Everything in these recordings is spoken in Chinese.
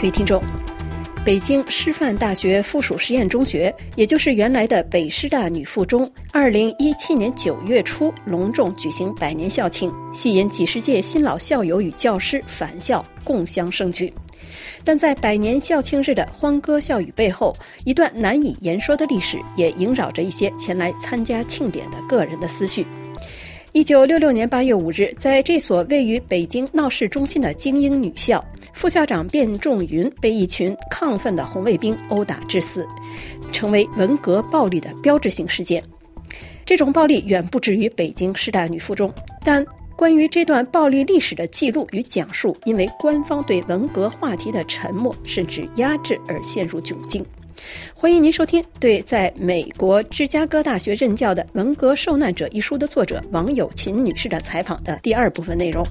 各位听众，北京师范大学附属实验中学，也就是原来的北师大女附中，2017年9月初隆重举行100年校庆，吸引几十届新老校友与教师返校共襄盛举。但在100年校庆日的欢歌笑语背后，一段难以言说的历史也萦绕着一些前来参加庆典的个人的思绪。1966年8月5日，在这所位于北京闹市中心的精英女校，副校长卞仲云被一群亢奋的红卫兵殴打致死，成为文革暴力的标志性事件。这种暴力远不止于北京师大女附中，但关于这段暴力历史的记录与讲述，因为官方对文革话题的沉默甚至压制而陷入窘境。欢迎您收听对在美国芝加哥大学任教的《文革受难者》一书的作者王友琴女士的采访的第2部分内容。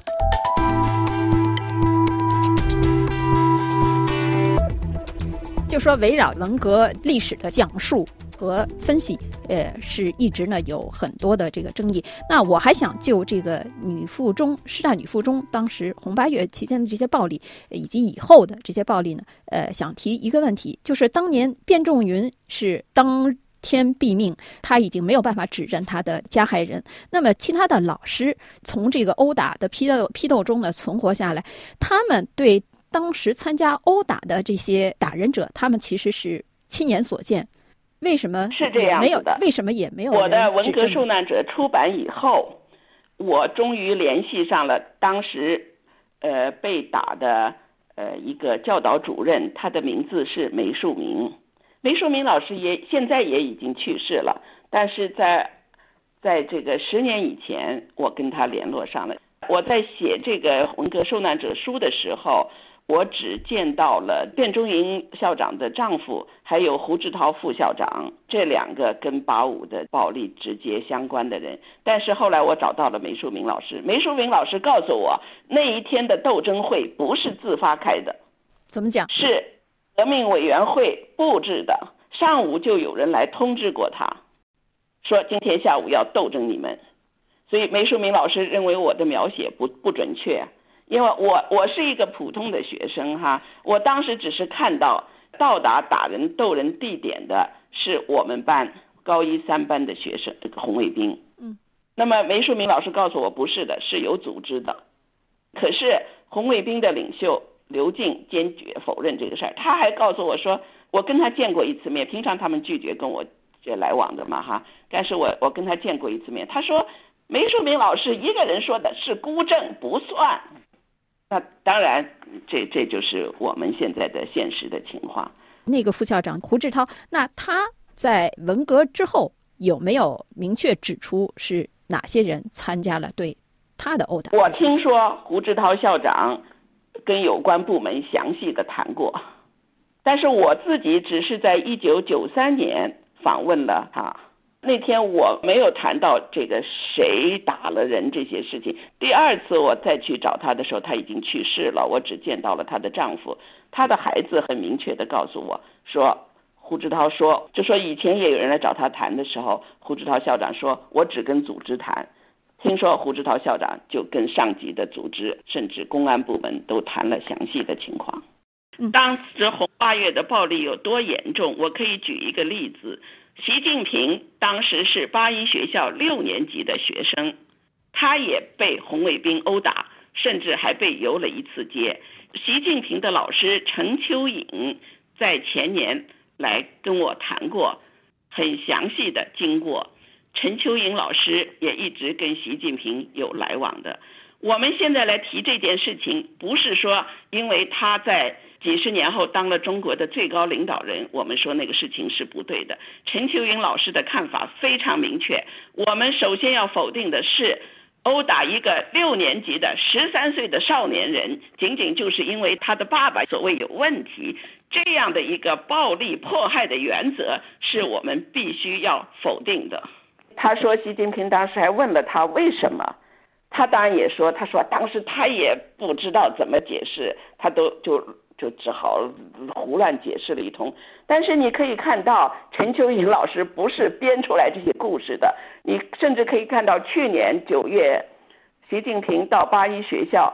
就说围绕文革历史的讲述和分析，是一直呢有很多的这个争议。那我还想就这个女附中、师大女附中当时红8月期间的这些暴力，以及以后的这些暴力呢，想提一个问题，就是当年卞仲云是当天毙命，他已经没有办法指认他的加害人。那么其他的老师从这个殴打的批斗中呢存活下来，他们对当时参加殴打的这些打人者，他们其实是亲眼所见。为什么是这样子的？ 为什么也没有？ 我的《文革受难者》出版以后，我终于联系上了当时被打的一个教导主任，他的名字是梅树明。梅树明老师现在也已经去世了，但是在这个10年以前，我跟他联络上了。我在写这个《文革受难者》书的时候，我只见到了卞仲云校长的丈夫，还有胡志涛副校长，这2个跟85的暴力直接相关的人。但是后来我找到了梅树明老师，梅树明老师告诉我，那一天的斗争会不是自发开的。 怎么讲？ 是革命委员会布置的，上午就有人来通知过他，说今天下午要斗争你们。所以梅树明老师认为我的描写不准确，因为我是一个普通的学生哈，我当时只是看到到达打人斗人地点的是我们班高1、3班的学生红卫兵。那么梅树明老师告诉我不是的，是有组织的。可是红卫兵的领袖刘静坚决否认这个事儿，他还告诉我说，我跟他见过一次面，平常他们拒绝跟我来往的嘛哈，但是我跟他见过一次面，他说梅树明老师一个人说的是孤证不算。那当然这就是我们现在的现实的情况。 那个副校长胡志涛，那他在文革之后有没有明确指出是哪些人参加了对他的殴打？ 我听说胡志涛校长跟有关部门详细的谈过，但是我自己只是在1993年访问了他。那天我没有谈到这个谁打了人这些事情。第2次我再去找他的时候，他已经去世了，我只见到了他的丈夫。他的孩子很明确地告诉我说，胡志涛说，就说以前也有人来找他谈的时候，胡志涛校长说我只跟组织谈。听说胡志涛校长就跟上级的组织甚至公安部门都谈了详细的情况。当时红8月的暴力有多严重，我可以举一个例子。习近平当时是81学校6年级的学生，他也被红卫兵殴打，甚至还被游了1次街。习近平的老师陈秋颖在前年来跟我谈过很详细的经过，陈秋颖老师也一直跟习近平有来往的。我们现在来提这件事情，不是说因为他在几十年后当了中国的最高领导人，我们说那个事情是不对的。陈秋颖老师的看法非常明确，我们首先要否定的是殴打一个6年级的13岁的少年人，仅仅就是因为他的爸爸所谓有问题，这样的一个暴力迫害的原则是我们必须要否定的。他说习近平当时还问了他为什么，他当然也说，他说当时他也不知道怎么解释，他就只好胡乱解释了一通。但是你可以看到陈秋颖老师不是编出来这些故事的，你甚至可以看到去年9月习近平到81学校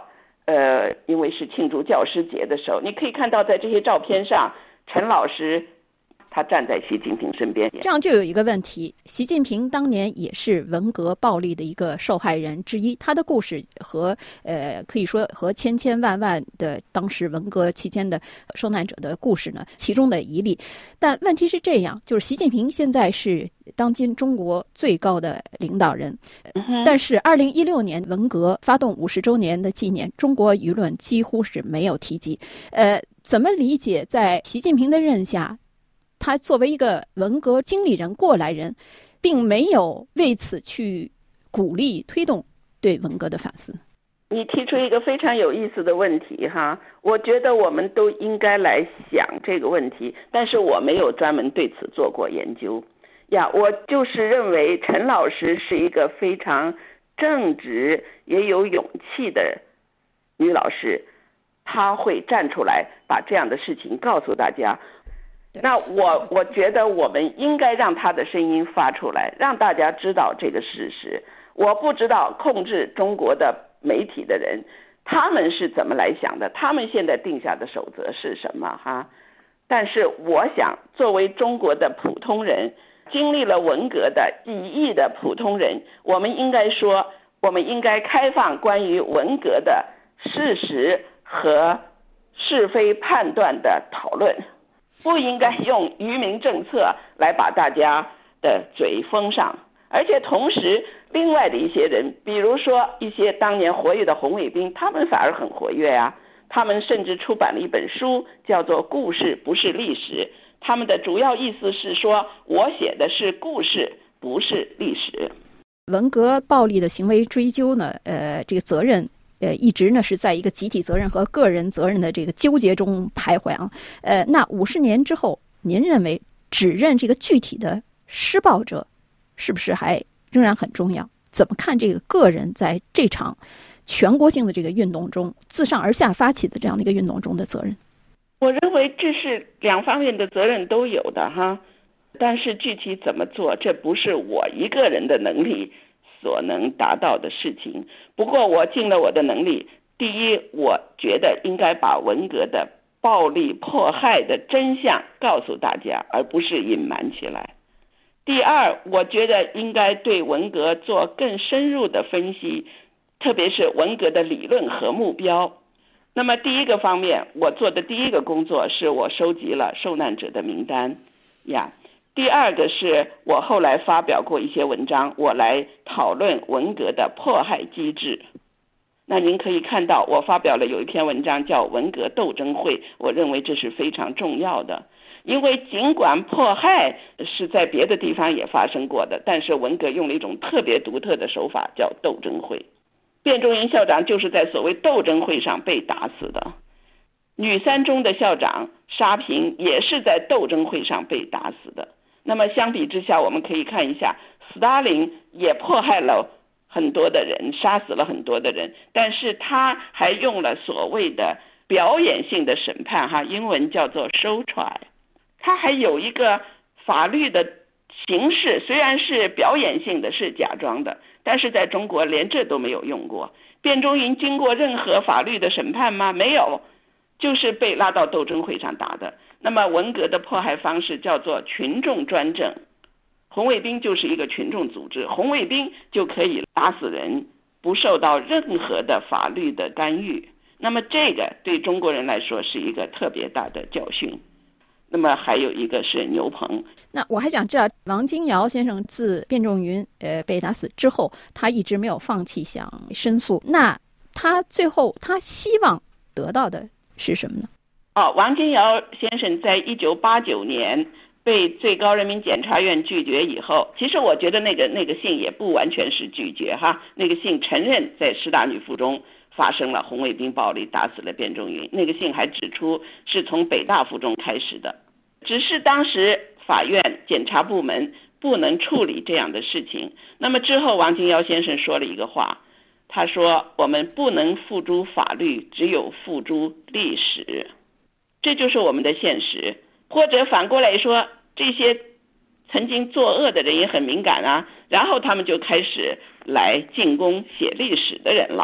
因为是庆祝教师节的时候，你可以看到在这些照片上，陈老师他站在习近平身边。 这样就有一个问题，习近平当年也是文革暴力的一个受害人之一，他的故事和可以说和千千万万的当时文革期间的受难者的故事呢，其中的一例。但问题是这样，就是习近平现在是当今中国最高的领导人，但是2016年文革发动50周年的纪念，中国舆论几乎是没有提及。怎么理解在习近平的任下，他作为一个文革经历人、过来人，并没有为此去鼓励推动对文革的反思？ 你提出一个非常有意思的问题哈，我觉得我们都应该来想这个问题，但是我没有专门对此做过研究呀。我就是认为陈老师是一个非常正直也有勇气的女老师，她会站出来把这样的事情告诉大家。那我觉得我们应该让他的声音发出来，让大家知道这个事实。我不知道控制中国的媒体的人他们是怎么来想的，他们现在定下的守则是什么哈？但是我想作为中国的普通人，经历了文革的1亿的普通人，我们应该说，我们应该开放关于文革的事实和是非判断的讨论，不应该用愚民政策来把大家的嘴封上。而且同时另外的一些人，比如说一些当年活跃的红卫兵，他们反而很活跃啊，他们甚至出版了一本书叫做《故事不是历史》，他们的主要意思是说，我写的是故事不是历史。 文革暴力的行为追究呢，这个责任一直呢是在一个集体责任和个人责任的这个纠结中徘徊啊。那50年之后，您认为指认这个具体的施暴者是不是还仍然很重要？怎么看这个个人在这场全国性的这个运动中自上而下发起的这样的一个运动中的责任？ 我认为这是两方面的责任都有的哈，但是具体怎么做，这不是我一个人的能力所能达到的事情。不过我尽了我的能力，第一，我觉得应该把文革的暴力迫害的真相告诉大家，而不是隐瞒起来。第二，我觉得应该对文革做更深入的分析，特别是文革的理论和目标。那么第一个方面，我做的第一个工作是我收集了受难者的名单呀。第二个是我后来发表过一些文章，我来讨论文革的迫害机制。那您可以看到我发表了有一篇文章叫《文革斗争会》，我认为这是非常重要的。因为尽管迫害是在别的地方也发生过的，但是文革用了一种特别独特的手法，叫斗争会。卞仲云校长就是在所谓斗争会上被打死的，女三中的校长沙平也是在斗争会上被打死的。那么相比之下，我们可以看一下，斯大林也迫害了很多的人，杀死了很多的人，但是他还用了所谓的表演性的审判哈，英文叫做 show trial。他还有一个法律的形式，虽然是表演性的，是假装的，但是在中国连这都没有用过。卞仲云经过任何法律的审判吗？没有，就是被拉到斗争会上打的。那么文革的迫害方式叫做群众专政，红卫兵就是一个群众组织，红卫兵就可以打死人，不受到任何的法律的干预。那么这个对中国人来说是一个特别大的教训。那么还有一个是牛棚。 那我还想知道，王金尧先生自卞仲云被打死之后，他一直没有放弃想申诉，那他最后他希望得到的是什么呢？ 王金尧先生在1989年被最高人民检察院拒绝以后，其实我觉得那个信也不完全是拒绝哈，那个信承认在师大女附中发生了红卫兵暴力，打死了卞仲云。那个信还指出是从北大附中开始的，只是当时法院检察部门不能处理这样的事情。那么之后王金尧先生说了一个话，他说我们不能付诸法律，只有付诸历史，这就是我们的现实。或者反过来说，这些曾经作恶的人也很敏感啊，然后他们就开始来进攻写历史的人了。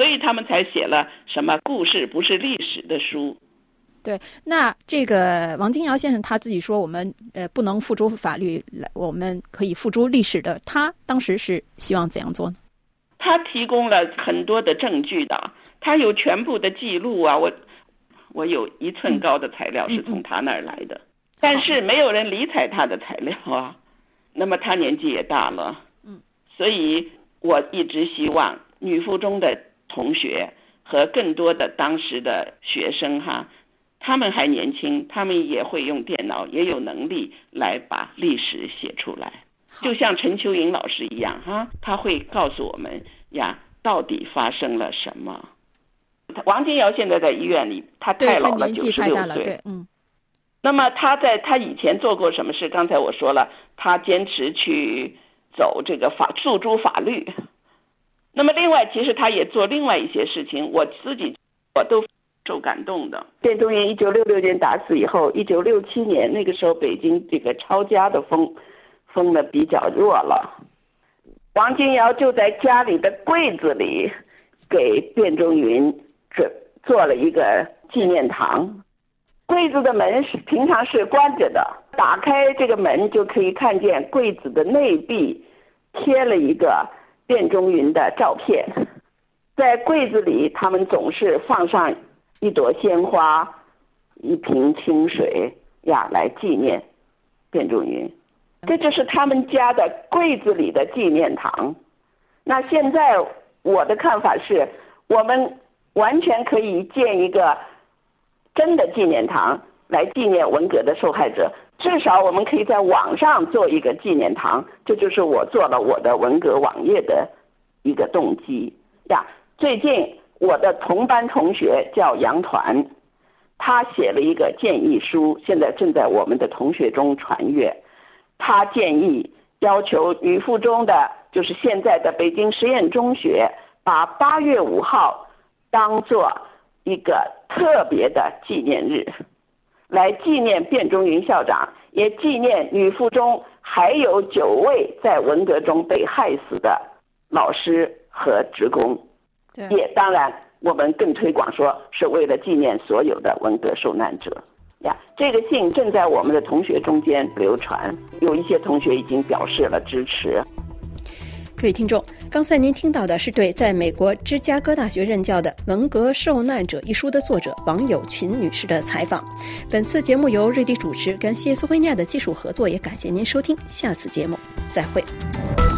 所以他们才写了什么故事不是历史的书。 对，那这个王金尧先生他自己说我们不能付诸法律，我们可以付诸历史的，他当时是希望怎样做呢？ 他提供了很多的证据的，他有全部的记录啊，我有1寸高的材料是从他那儿来的，但是没有人理睬他的材料啊。那么他年纪也大了，所以我一直希望女附中的同学和更多的当时的学生他们还年轻，他们也会用电脑，也有能力来把历史写出来，就像陈秋莹老师一样他会告诉我们到底发生了什么。王金尧现在在医院里，他太老了， 年纪太大了， 96岁。 对， 那么他以前做过什么事？刚才我说了，他坚持去走这个诉诸法律。那么另外，其实他也做另外一些事情，我都受感动的。卞仲云1966年打死以后，1967年那个时候北京这个抄家的风呢比较弱了，王金尧就在家里的柜子里给卞仲云做了一个纪念堂。柜子的门平常是关着的，打开这个门就可以看见柜子的内壁贴了一个卞仲云的照片。在柜子里他们总是放上一朵鲜花，一瓶清水来纪念卞仲云。这就是他们家的柜子里的纪念堂。那现在我的看法是，我们完全可以建一个真的纪念堂来纪念文革的受害者，至少我们可以在网上做一个纪念堂，这就是我做了我的文革网页的一个动机最近我的同班同学叫杨团，他写了一个建议书，现在正在我们的同学中传阅。他建议要求女附中的，就是现在的北京实验中学，把8月5号当做一个特别的纪念日，来纪念卞仲云校长，也纪念女附中还有9位在文革中被害死的老师和职工。也当然我们更推广说是为了纪念所有的文革受难者这个信正在我们的同学中间流传，有一些同学已经表示了支持。 各位听众，刚才您听到的是对在美国芝加哥大学任教的《文革受难者》一书的作者王友群女士的采访。本次节目由瑞迪主持，感谢苏慧亚的技术合作，也感谢您收听，下次节目再会。